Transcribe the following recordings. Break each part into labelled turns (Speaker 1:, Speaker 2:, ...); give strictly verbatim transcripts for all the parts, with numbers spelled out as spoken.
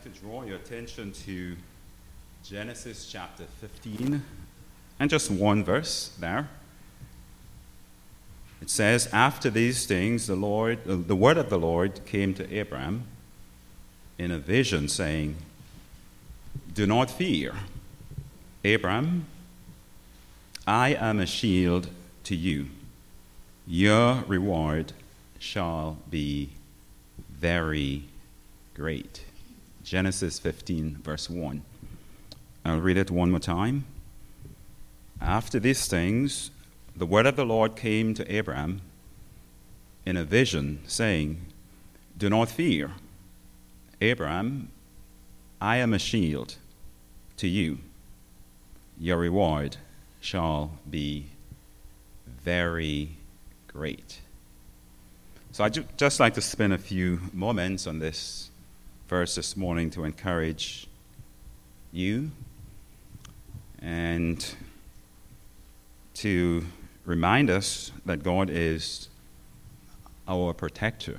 Speaker 1: to draw your attention to Genesis chapter fifteen, and just one verse there. It says, "After these things, the Lord, the word of the Lord came to Abram in a vision, saying, 'Do not fear, Abram. I am a shield to you. Your reward shall be very great.'" Genesis fifteen, verse one. I'll read it one more time. "After these things, the word of the Lord came to Abram in a vision, saying, 'Do not fear, Abram. I am a shield to you. Your reward shall be very great.'" So I'd ju- just like to spend a few moments on this verse this morning to encourage you and to remind us that God is our protector.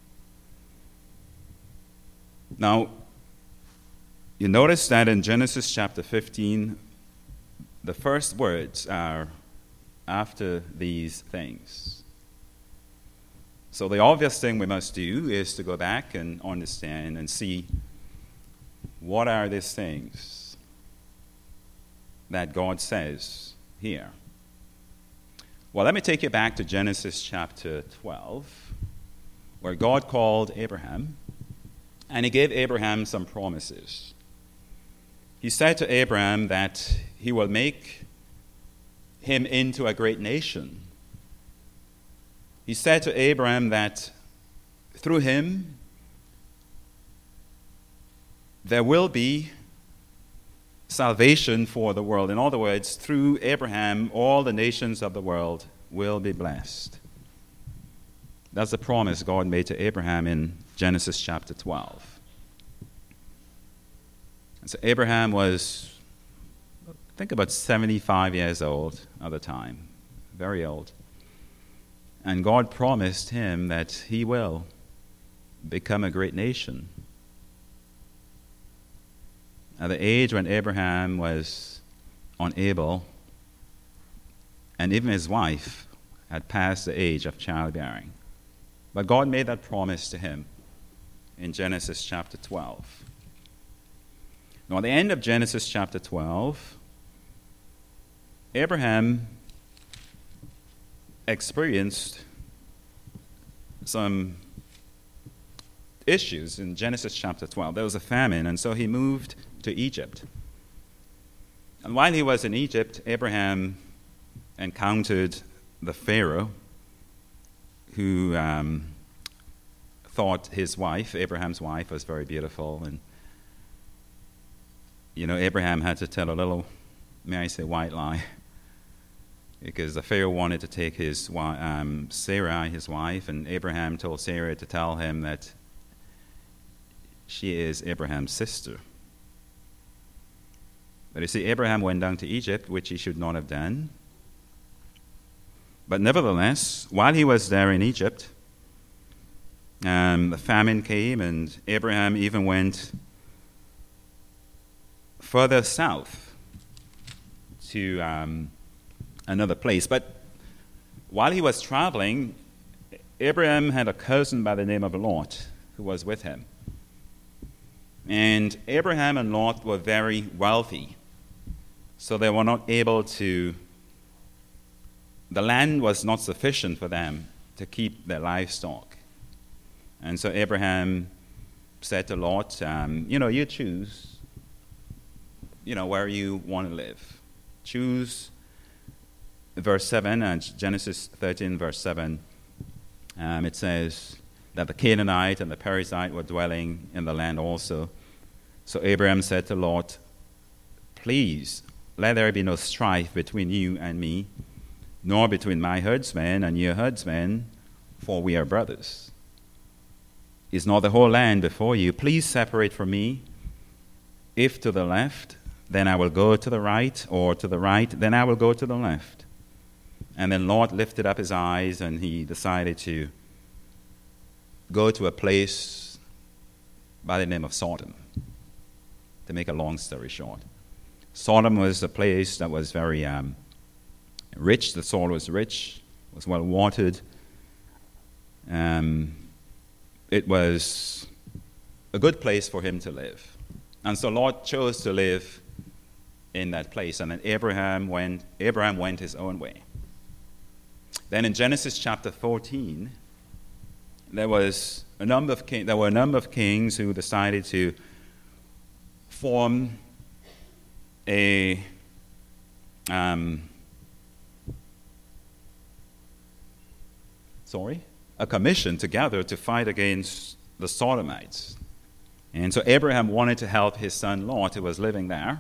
Speaker 1: Now, you notice that in Genesis chapter fifteen, the first words are "after these things." So the obvious thing we must do is to go back and understand and see what are these things that God says here. Well, let me take you back to Genesis chapter twelve, where God called Abraham, and he gave Abraham some promises. He said to Abraham that he will make him into a great nation. He said to Abraham that through him there will be salvation for the world. In other words, through Abraham, all the nations of the world will be blessed. That's the promise God made to Abraham in Genesis chapter twelve. And so Abraham was, I think, about seventy-five years old at the time, very old. And God promised him that he will become a great nation. At the age when Abraham was unable, and even his wife had passed the age of childbearing. But God made that promise to him in Genesis chapter twelve. Now, at the end of Genesis chapter twelve, Abraham experienced some issues in Genesis chapter twelve. There was a famine, and so he moved to Egypt. And while he was in Egypt, Abraham encountered the Pharaoh, who um, thought his wife, Abraham's wife, was very beautiful. And, you know, Abraham had to tell a little, may I say, white lie, because the Pharaoh wanted to take his um, Sarai, his wife, and Abraham told Sarah to tell him that she is Abraham's sister. But you see, Abraham went down to Egypt, which he should not have done. But nevertheless, while he was there in Egypt, um, the famine came, and Abraham even went further south to um, another place. But while he was traveling, Abraham had a cousin by the name of Lot who was with him. And Abraham and Lot were very wealthy, so they were not able to, the land was not sufficient for them to keep their livestock. And so Abraham said to Lot, um, you know, you choose, you know, where you want to live. Choose, verse seven, uh, Genesis thirteen, verse seven, um, it says that the Canaanite and the Perizzite were dwelling in the land also. So Abraham said to Lot, "Please, let there be no strife between you and me, nor between my herdsmen and your herdsmen, for we are brothers. Is not the whole land before you? Please separate from me. If to the left, then I will go to the right, or to the right, then I will go to the left." And then Lot lifted up his eyes, and he decided to go to a place by the name of Sodom. to make a long story short. Sodom was a place that was very um, rich. The soil was rich, was well watered. Um, it was a good place for him to live. And so Lot chose to live in that place. And then Abraham went, Abraham went his own way. Then in Genesis chapter fourteen, there was a number of king, there were a number of kings who decided to form a um, sorry, a commission together to fight against the Sodomites. And so Abraham wanted to help his son Lot, who was living there.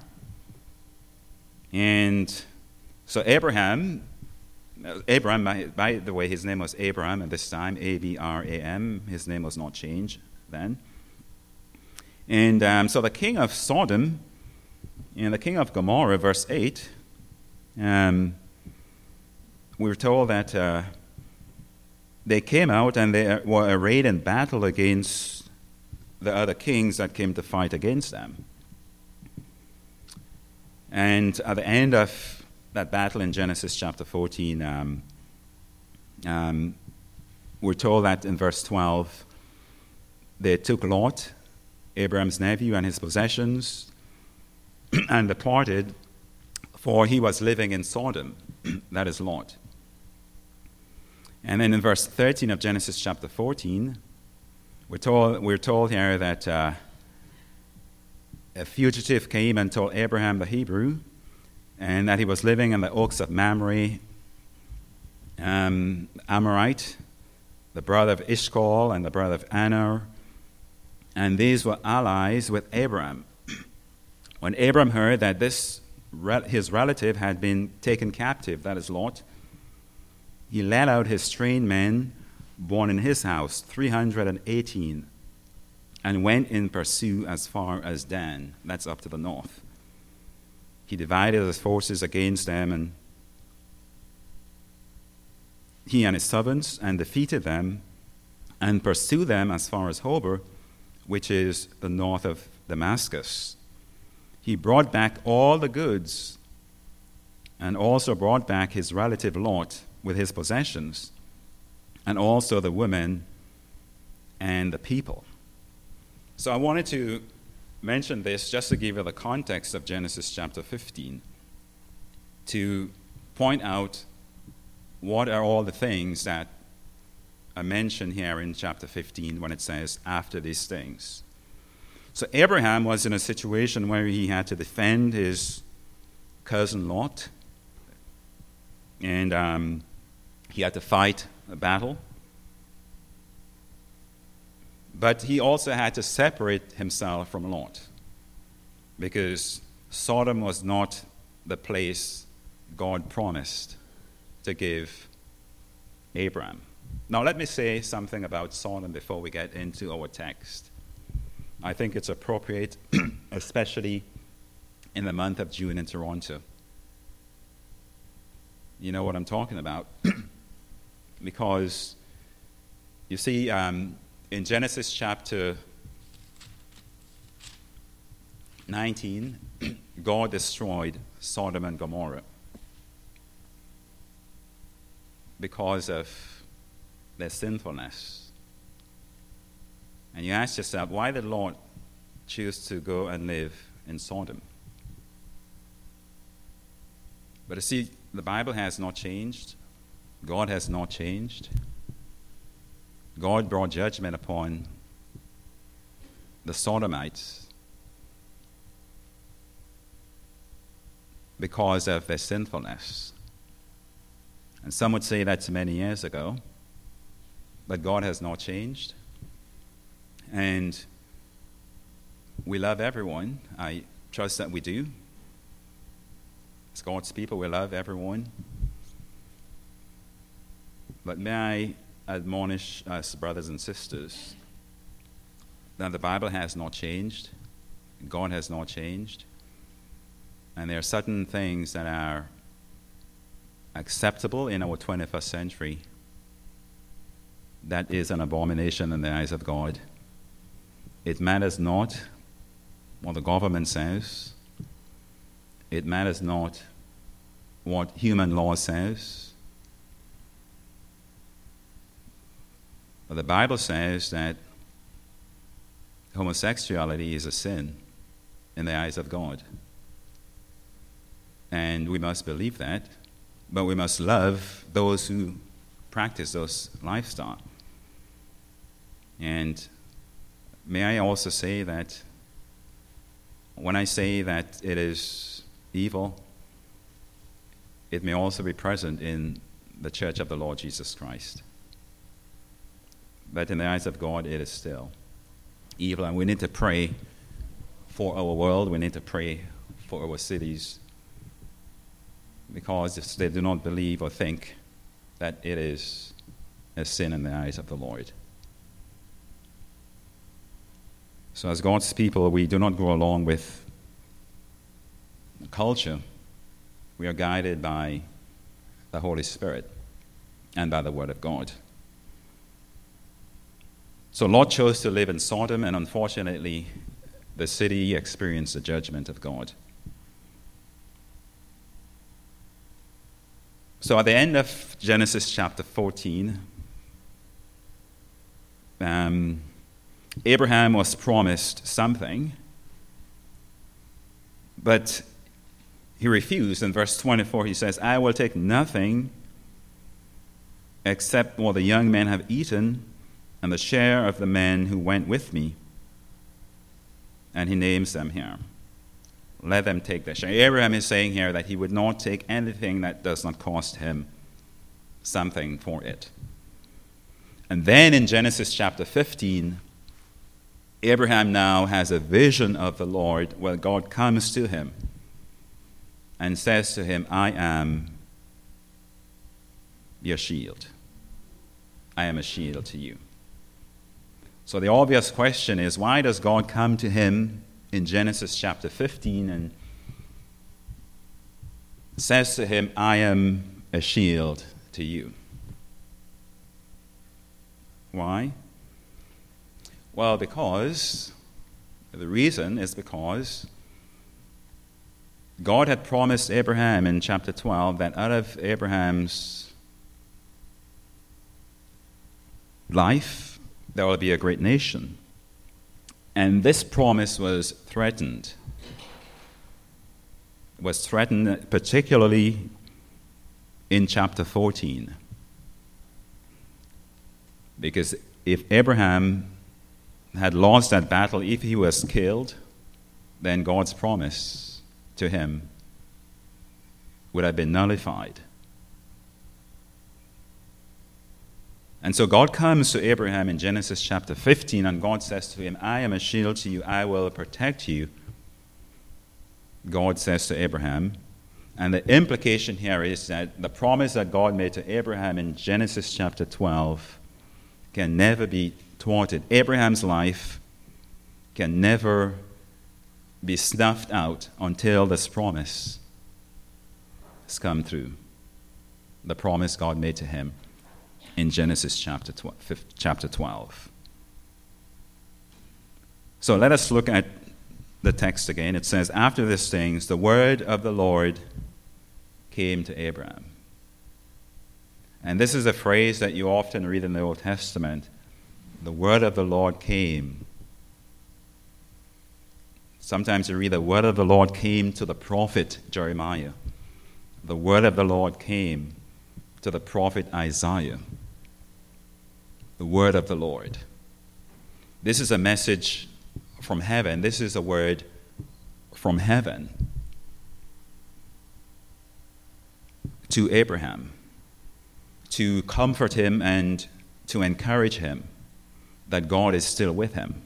Speaker 1: And so Abraham, Abraham, by, by the way, his name was Abraham at this time, A B R A M. His name was not changed then. And um, so the king of Sodom and the king of Gomorrah, verse eight, um, we were told that uh, they came out and they were arrayed in battle against the other kings that came to fight against them. And at the end of that battle in Genesis chapter fourteen, um, um, we're told that in verse twelve, they took Lot, Abraham's nephew, and his possessions, and departed, for he was living in Sodom. That is Lot. And then in verse thirteen of Genesis chapter fourteen, we're told, we're told here that uh, a fugitive came and told Abraham the Hebrew, and that he was living in the oaks of Mamre, um, Amorite, the brother of Ishmael and the brother of Aner, and these were allies with Abraham. When Abraham heard that this his relative had been taken captive, that is Lot, he led out his trained men born in his house, three hundred eighteen, and went in pursuit as far as Dan, that's up to the north. He divided his forces against them, and he and his servants, and defeated them, and pursued them as far as Hobah, which is the north of Damascus. He brought back all the goods, and also brought back his relative Lot with his possessions, and also the women and the people. So I wanted to mention this just to give you the context of Genesis chapter fifteen, to point out what are all the things that are mentioned here in chapter fifteen when it says, after these things. So Abraham was in a situation where he had to defend his cousin Lot, and um, he had to fight a battle. But he also had to separate himself from Lot, because Sodom was not the place God promised to give Abraham. Now let me say something about Sodom before we get into our text. I think it's appropriate, especially in the month of June in Toronto. You know what I'm talking about? Because, you see, um, in Genesis chapter nineteen, God destroyed Sodom and Gomorrah because of their sinfulness. And you ask yourself, why did Lord choose to go and live in Sodom? But you see, the Bible has not changed. God has not changed. God brought judgment upon the Sodomites because of their sinfulness. And some would say that's many years ago, but God has not changed. And we love everyone. I trust that we do. As God's people, we love everyone. But may I admonish us, brothers and sisters, that the Bible has not changed, God has not changed, and there are certain things that are acceptable in our twenty-first century that is an abomination in the eyes of God. It matters not what the government says. It matters not what human law says. But the Bible says that homosexuality is a sin in the eyes of God. And we must believe that, but we must love those who practice those lifestyle. And may I also say that when I say that it is evil, it may also be present in the church of the Lord Jesus Christ. But in the eyes of God, it is still evil. And we need to pray for our world. We need to pray for our cities. Because if they do not believe or think that it is a sin in the eyes of the Lord. So as God's people, we do not go along with culture. We are guided by the Holy Spirit and by the Word of God. So Lot chose to live in Sodom, and unfortunately, the city experienced the judgment of God. So at the end of Genesis chapter fourteen, um, Abraham was promised something, but he refused. In verse twenty-four, he says, I will take nothing except what the young men have eaten and the share of the men who went with me. And he names them here. Let them take their share. Abraham is saying here that he would not take anything that does not cost him something for it. And then in Genesis chapter fifteen, Abraham now has a vision of the Lord where God comes to him and says to him, I am your shield. I am a shield to you. So the obvious question is, why does God come to him in Genesis chapter fifteen and says to him, I am a shield to you? Why? Well, because, the reason is because God had promised Abraham in chapter twelve that out of Abraham's life there will be a great nation. And this promise was threatened. It was threatened particularly in chapter fourteen. Because if Abraham had lost that battle, if he was killed, then God's promise to him would have been nullified. And so God comes to Abraham in Genesis chapter fifteen, and God says to him, I am a shield to you, I will protect you. God says to Abraham. And the implication here is that the promise that God made to Abraham in Genesis chapter twelve can never be thwarted. Abraham's life can never be snuffed out until this promise has come through. The promise God made to him in Genesis chapter twelve. So let us look at the text again. It says, after these things, the word of the Lord came to Abraham. And this is a phrase that you often read in the Old Testament. The word of the Lord came. Sometimes you read the word of the Lord came to the prophet Jeremiah. The word of the Lord came to the prophet Isaiah. The word of the Lord. This is a message from heaven. This is a word from heaven to Abraham, to comfort him and to encourage him that God is still with him.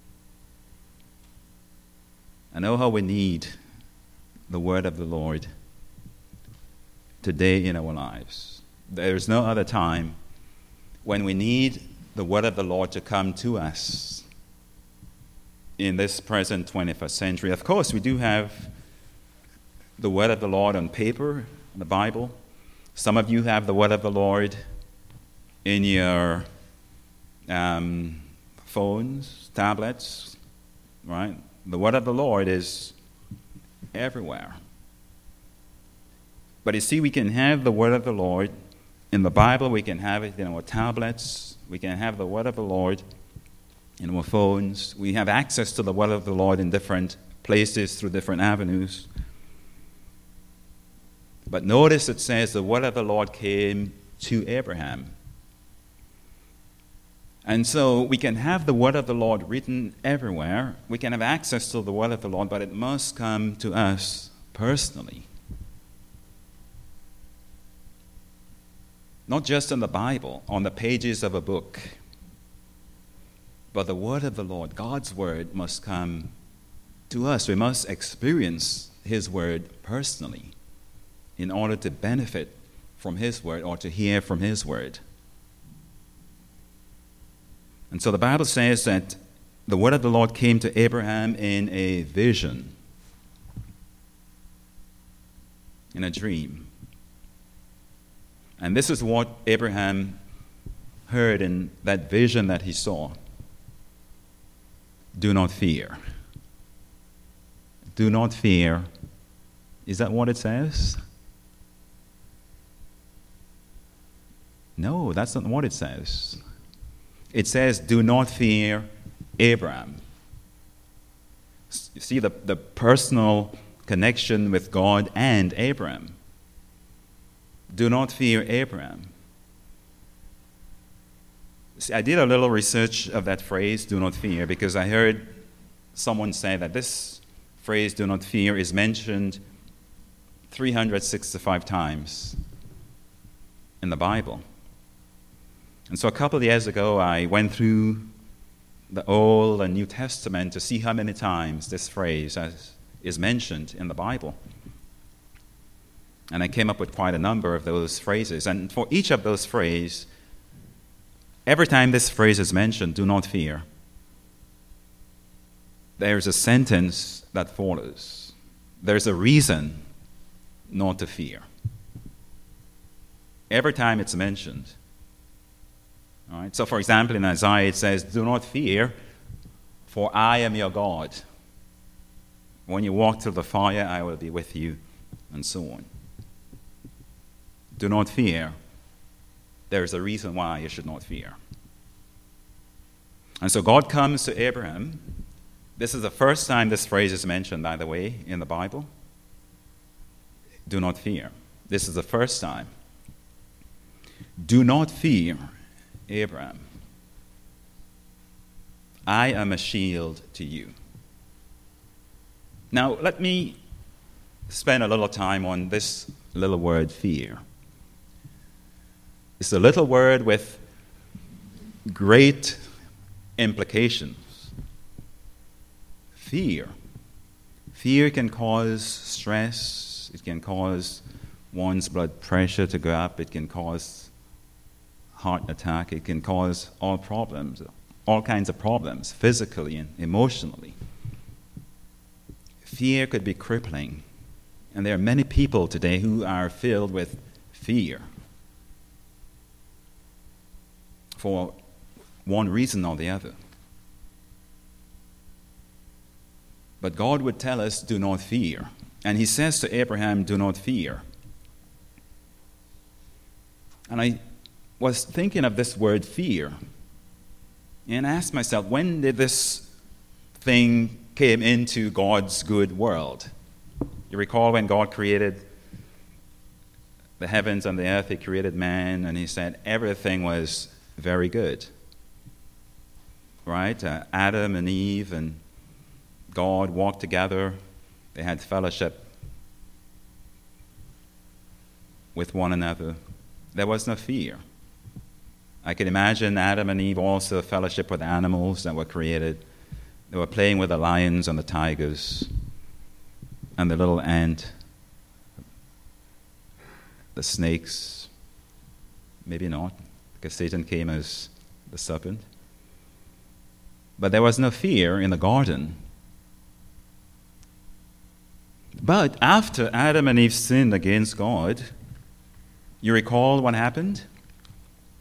Speaker 1: I know how we need the word of the Lord today in our lives. There is no other time when we need the word of the Lord to come to us in this present twenty-first century. Of course, we do have the word of the Lord on paper, the Bible. Some of you have the word of the Lord in your um, phones, tablets, right? The word of the Lord is everywhere. But you see, we can have the word of the Lord in the Bible, we can have it in our tablets, we can have the word of the Lord in our phones. We have access to the word of the Lord in different places through different avenues. But notice it says the word of the Lord came to Abraham. And so we can have the word of the Lord written everywhere. We can have access to the word of the Lord, but it must come to us personally. Not just in the Bible, on the pages of a book, but the word of the Lord, God's word, must come to us. We must experience his word personally in order to benefit from his word or to hear from his word. And so the Bible says that the word of the Lord came to Abraham in a vision, in a dream. And this is what Abraham heard in that vision that he saw. Do not fear. Do not fear. Is that what it says? No, that's not what it says. It says, do not fear Abraham. You see the, the personal connection with God and Abraham. Do not fear Abraham. See, I did a little research of that phrase, do not fear, because I heard someone say that this phrase, do not fear, is mentioned three hundred sixty-five times in the Bible. And so a couple of years ago, I went through the Old and New Testament to see how many times this phrase is mentioned in the Bible. And I came up with quite a number of those phrases. And for each of those phrases, every time this phrase is mentioned, do not fear, there's a sentence that follows. There's a reason not to fear. Every time it's mentioned. All right? So, for example, in Isaiah it says, do not fear, for I am your God. When you walk through the fire, I will be with you, and so on. Do not fear. There is a reason why you should not fear. And so God comes to Abraham. This is the first time this phrase is mentioned, by the way, in the Bible. Do not fear. This is the first time. Do not fear, Abraham. I am a shield to you. Now, let me spend a little time on this little word, fear. It's a little word with great implications. Fear. Fear can cause stress. It can cause one's blood pressure to go up. It can cause heart attack. It can cause all problems, all kinds of problems, physically and emotionally. Fear could be crippling. And there are many people today who are filled with fear for one reason or the other. But God would tell us, do not fear. And he says to Abraham, do not fear. And I was thinking of this word fear and asked myself, when did this thing came into God's good world? You recall when God created the heavens and the earth, he created man, and he said everything was very good. Right? Uh, Adam and Eve and God walked together. They had fellowship with one another. There was no fear. I can imagine Adam and Eve also fellowship with animals that were created. They were playing with the lions and the tigers and the little ant, the snakes. Maybe not, because Satan came as the serpent. But there was no fear in the garden. But after Adam and Eve sinned against God, you recall what happened?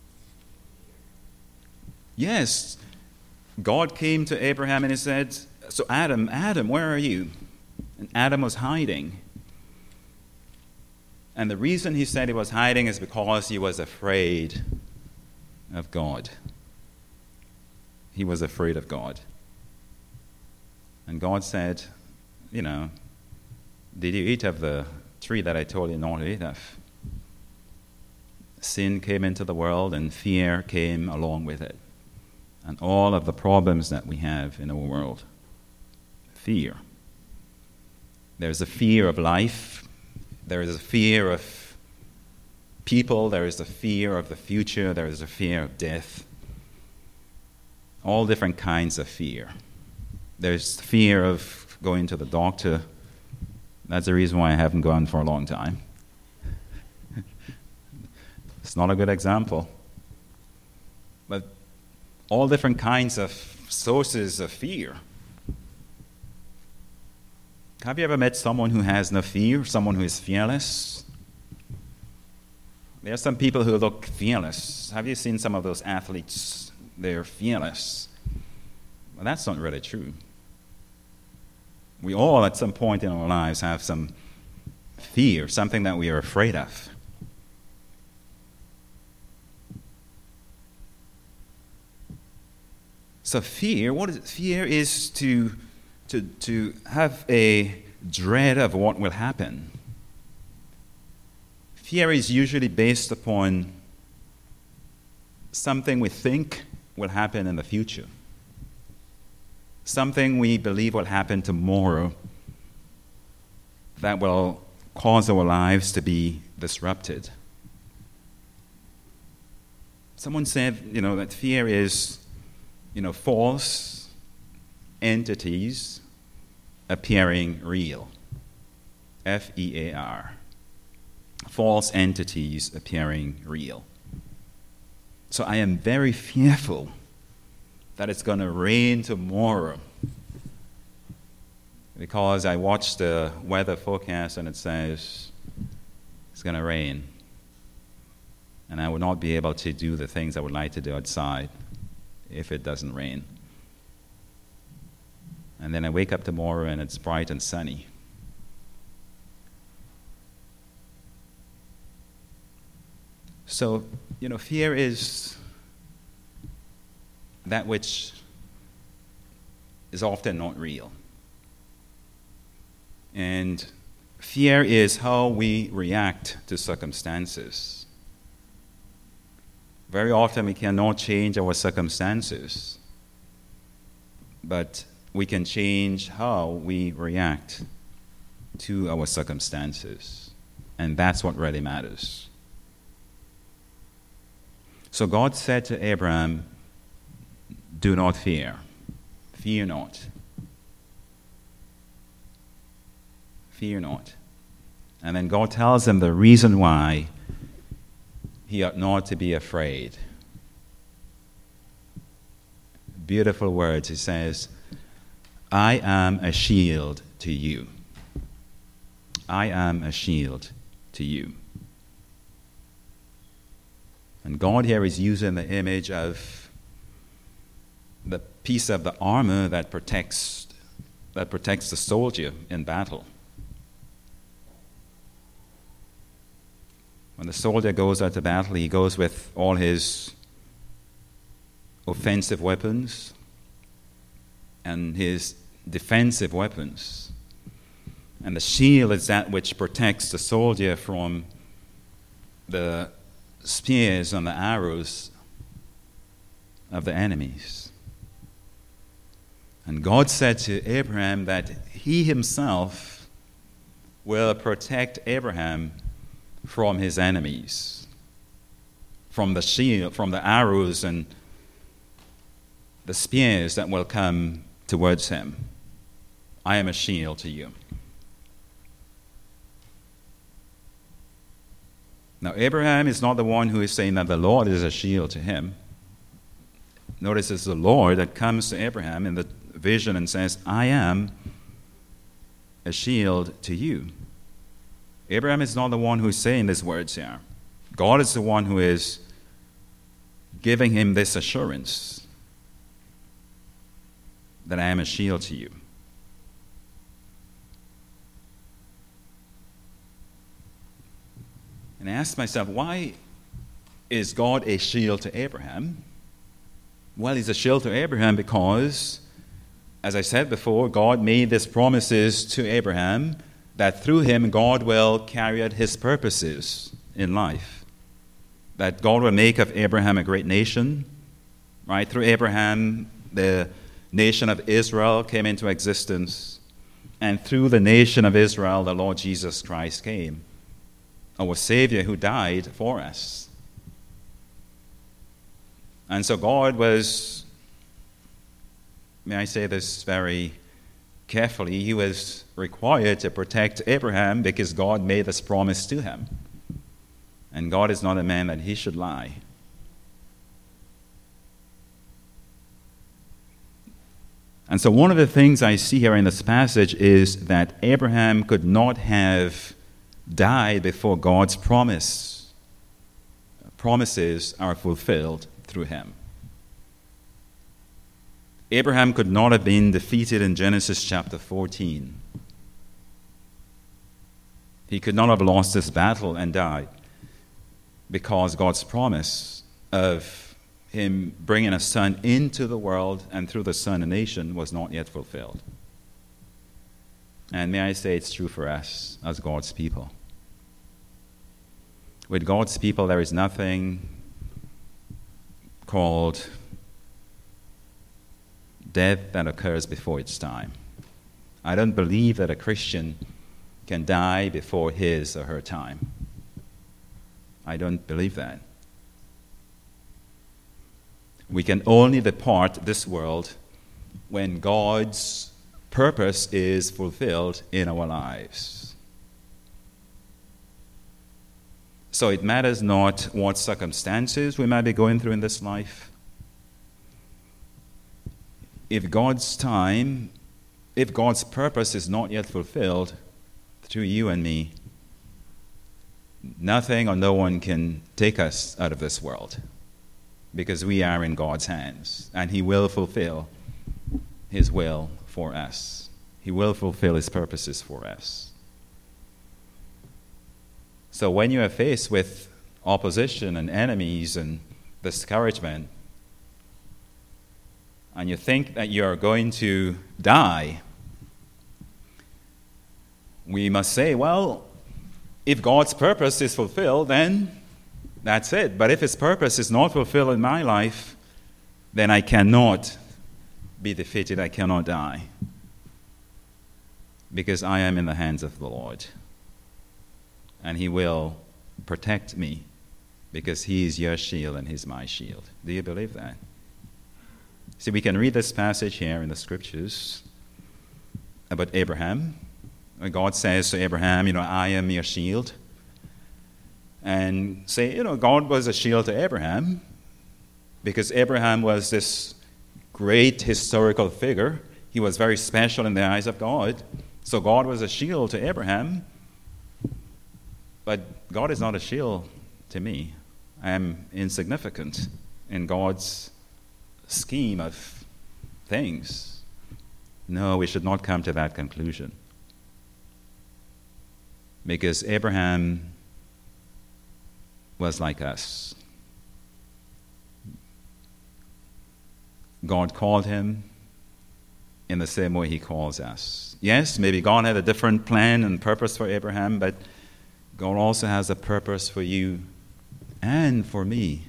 Speaker 1: Yes, God came to Abraham and he said, so Adam, Adam, where are you? And Adam was hiding. And the reason he said he was hiding is because he was afraid of God. He was afraid of God. And God said, you know, did you eat of the tree that I told you not to eat of? Sin came into the world and fear came along with it. And all of the problems that we have in our world. Fear. There's a fear of life. There is a fear of people. There is a fear of the future. There is a fear of death. All different kinds of fear. There's fear of going to the doctor. That's the reason why I haven't gone for a long time. It's not a good example. But all different kinds of sources of fear. Have you ever met someone who has no fear, someone who is fearless? There are some people who look fearless. Have you seen some of those athletes? They're fearless. Well, that's not really true. We all, at some point in our lives, have some fear, something that we are afraid of. So fear, what is it? Fear is to To, to have a dread of what will happen. Fear is usually based upon something we think will happen in the future, something we believe will happen tomorrow that will cause our lives to be disrupted. Someone said, you know, that fear is, you know, false entities appearing real. F E A R. False entities appearing real. So I am very fearful that it's going to rain tomorrow, because I watched the weather forecast and it says it's going to rain. And I will not be able to do the things I would like to do outside if it doesn't rain. And then I wake up tomorrow and it's bright and sunny. So, you know, fear is that which is often not real. And fear is how we react to circumstances. Very often we cannot change our circumstances, but we can change how we react to our circumstances. And that's what really matters. So God said to Abraham, do not fear. Fear not. Fear not. And then God tells him the reason why he ought not to be afraid. Beautiful words. He says, I am a shield to you. I am a shield to you. And God here is using the image of the piece of the armor that protects that protects the soldier in battle. When the soldier goes out to battle, he goes with all his offensive weapons and his defensive weapons. And the shield is that which protects the soldier from the spears and the arrows of the enemies. And God said to Abraham that he himself will protect Abraham from his enemies, from the shield, from the arrows and the spears that will come towards him. I am a shield to you. Now, Abraham is not the one who is saying that the Lord is a shield to him. Notice it's the Lord that comes to Abraham in the vision and says, I am a shield to you. Abraham is not the one who is saying these words here. God is the one who is giving him this assurance. that I am a shield to you. And I asked myself, why is God a shield to Abraham? Well, he's a shield to Abraham because, as I said before, God made these promises to Abraham that through him God will carry out his purposes in life. That God will make of Abraham a great nation. Right? Through Abraham, the nation of Israel came into existence. And through the nation of Israel, the Lord Jesus Christ came, our Savior who died for us. And so God was, may I say this very carefully, he was required to protect Abraham because God made this promise to him. And God is not a man that he should lie. And so one of the things I see here in this passage is that Abraham could not have died before God's promise. Promises are fulfilled through him. Abraham could not have been defeated in Genesis chapter fourteen. He could not have lost this battle and died because God's promise of him bringing a son into the world and through the son a nation was not yet fulfilled. And may I say it's true for us as God's people. With God's people, there is nothing called death that occurs before its time. I don't believe that a Christian can die before his or her time. I don't believe that. We can only depart this world when God's purpose is fulfilled in our lives. So it matters not what circumstances we might be going through in this life. If God's time, if God's purpose is not yet fulfilled through you and me, nothing or no one can take us out of this world because we are in God's hands and he will fulfill his will for us. He will fulfill his purposes for us. So when you are faced with opposition and enemies and discouragement, and you think that you're going to die, we must say, well, if God's purpose is fulfilled, then that's it. But if his purpose is not fulfilled in my life, then I cannot be defeated, I cannot die, because I am in the hands of the Lord. And he will protect me because he is your shield and he's my shield. Do you believe that? See, we can read this passage here in the scriptures about Abraham. God says to Abraham, you know, I am your shield. And say, you know, God was a shield to Abraham because Abraham was this great historical figure. He was very special in the eyes of God. So God was a shield to Abraham. But God is not a shield to me. I am insignificant in God's scheme of things. No, we should not come to that conclusion. Because Abraham was like us. God called him in the same way he calls us. Yes, maybe God had a different plan and purpose for Abraham, but God also has a purpose for you and for me.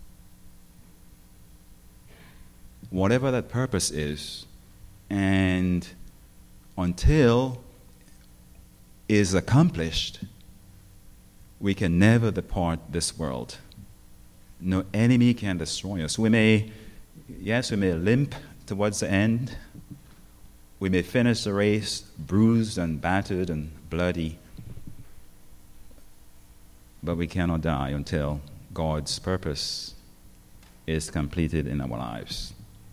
Speaker 1: Whatever that purpose is, and until is accomplished, we can never depart this world. No enemy can destroy us. We may, yes, we may limp towards the end. We may finish the race bruised and battered and bloody. But we cannot die until God's purpose is completed in our lives.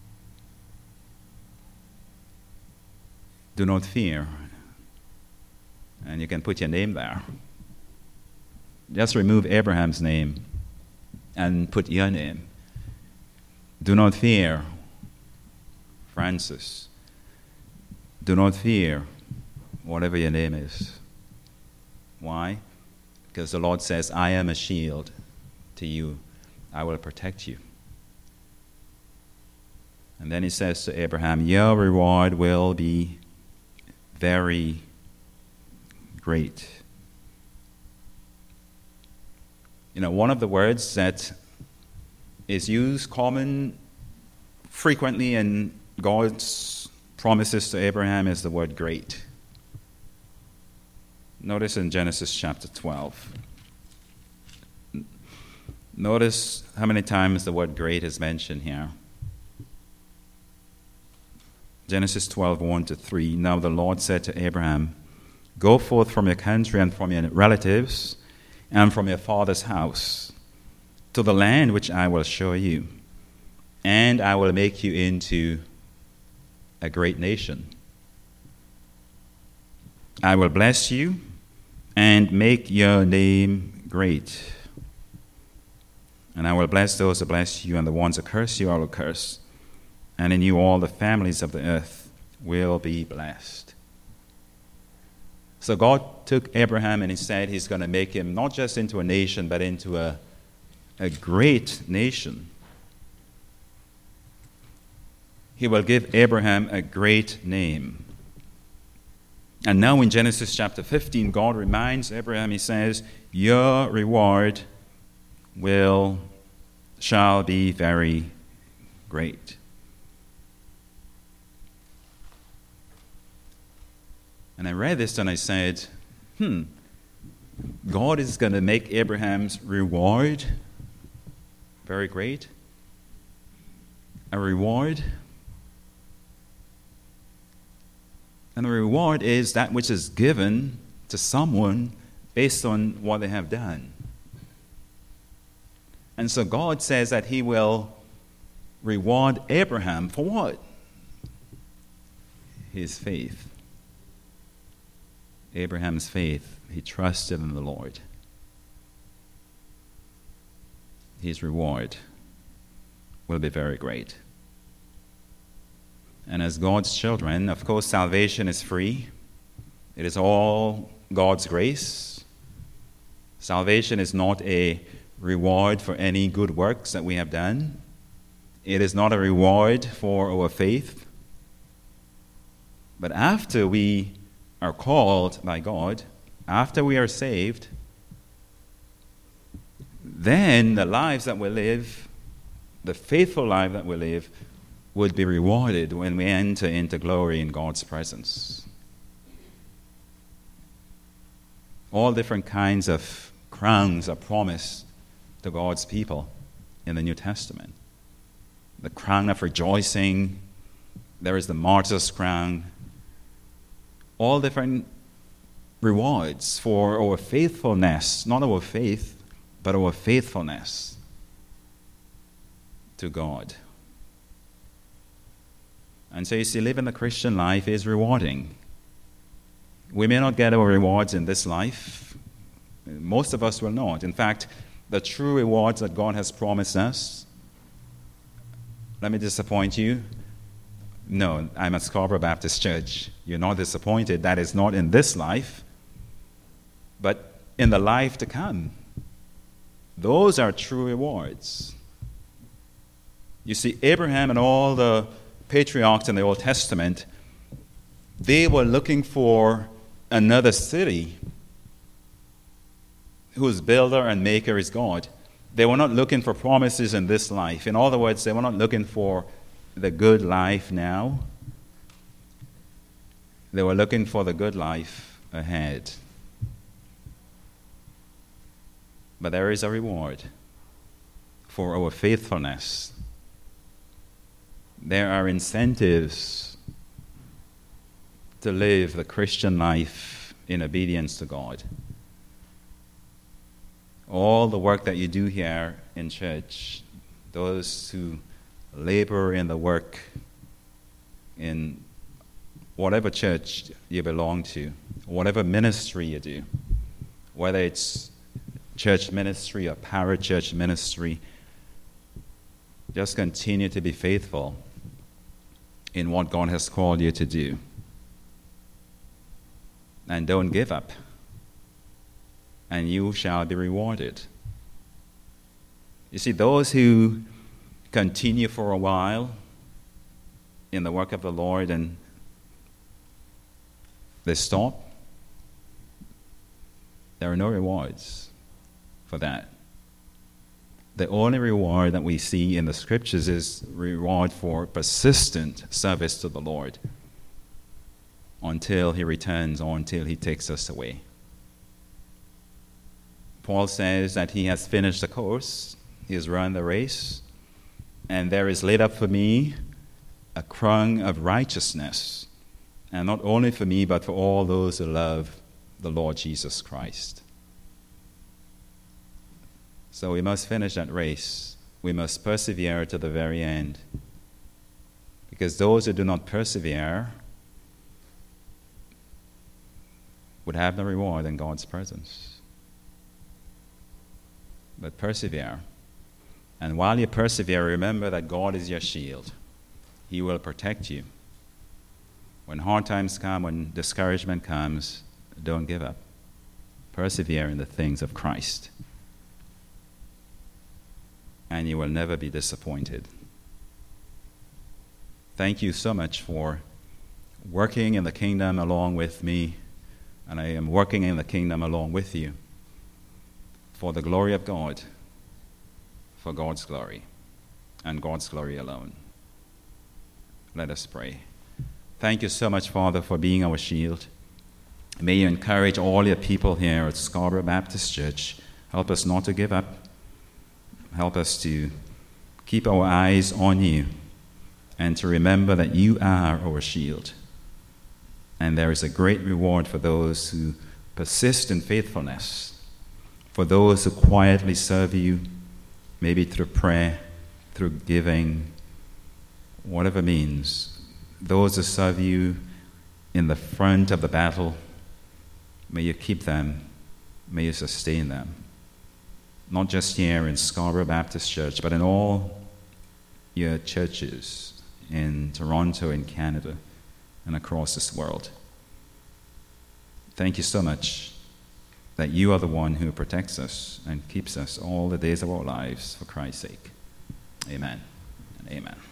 Speaker 1: Do not fear. And you can put your name there. Just remove Abraham's name and put your name. Do not fear, Francis, do not fear, whatever your name is. Why? Because the Lord says, I am a shield to you. I will protect you. And then he says to Abraham, your reward will be very great. You know, one of the words that is used common frequently in God's promises to Abraham is the word great. Notice in Genesis chapter twelve. Notice how many times the word great is mentioned here. Genesis twelve, one to three. Now the Lord said to Abraham, go forth from your country and from your relatives and from your father's house to the land which I will show you, and I will make you into a great nation. I will bless you and make your name great. And I will bless those who bless you, and the ones who curse you I will curse. And in you all the families of the earth will be blessed. So God took Abraham and he said he's going to make him not just into a nation, but into a, a great nation. He will give Abraham a great name. And now in Genesis chapter fifteen, God reminds Abraham, he says, your reward will, shall be very great. And I read this and I said, hmm, God is going to make Abraham's reward very great? A reward? And the reward is that which is given to someone based on what they have done. And so God says that he will reward Abraham for what? His faith. Abraham's faith. He trusted in the Lord. His reward will be very great. And as God's children, of course, salvation is free. It is all God's grace. Salvation is not a reward for any good works that we have done. It is not a reward for our faith. But after we are called by God, after we are saved, then the lives that we live, the faithful life that we live, would be rewarded when we enter into glory in God's presence. All different kinds of crowns are promised to God's people in the New Testament. The crown of rejoicing, there is the martyr's crown, all different rewards for our faithfulness, not our faith, but our faithfulness to God. And so you see, living the Christian life is rewarding. We may not get our rewards in this life. Most of us will not. In fact, the true rewards that God has promised us, let me disappoint you. No, I'm at Scarborough Baptist Church. You're not disappointed. That is not in this life, but in the life to come. Those are true rewards. You see, Abraham and all the patriarchs in the Old Testament, they were looking for another city whose builder and maker is God. They were not looking for promises in this life. In other words, they were not looking for the good life now. They were looking for the good life ahead. But there is a reward for our faithfulness. There are incentives to live the Christian life in obedience to God. All the work that you do here in church, those who labor in the work in whatever church you belong to, whatever ministry you do, whether it's church ministry or parachurch ministry, just continue to be faithful in what God has called you to do. And don't give up, and you shall be rewarded. You see, those who continue for a while in the work of the Lord and they stop, there are no rewards for that. The only reward that we see in the scriptures is reward for persistent service to the Lord until he returns or until he takes us away. Paul says that he has finished the course, he has run the race, and there is laid up for me a crown of righteousness, and not only for me, but for all those who love the Lord Jesus Christ. So we must finish that race. We must persevere to the very end. Because those who do not persevere would have no reward in God's presence. But persevere. And while you persevere, remember that God is your shield. He will protect you. When hard times come, when discouragement comes, don't give up. Persevere in the things of Christ. And you will never be disappointed. Thank you so much for working in the kingdom along with me, and I am working in the kingdom along with you for the glory of God, for God's glory, and God's glory alone. Let us pray. Thank you so much, Father, for being our shield. May you encourage all your people here at Scarborough Baptist Church. Help us not to give up. Help us to keep our eyes on you and to remember that you are our shield. And there is a great reward for those who persist in faithfulness, for those who quietly serve you, maybe through prayer, through giving, whatever means. Those who serve you in the front of the battle, may you keep them, may you sustain them. Not just here in Scarborough Baptist Church, but in all your churches in Toronto, in Canada, and across this world. Thank you so much that you are the one who protects us and keeps us all the days of our lives for Christ's sake. Amen and amen.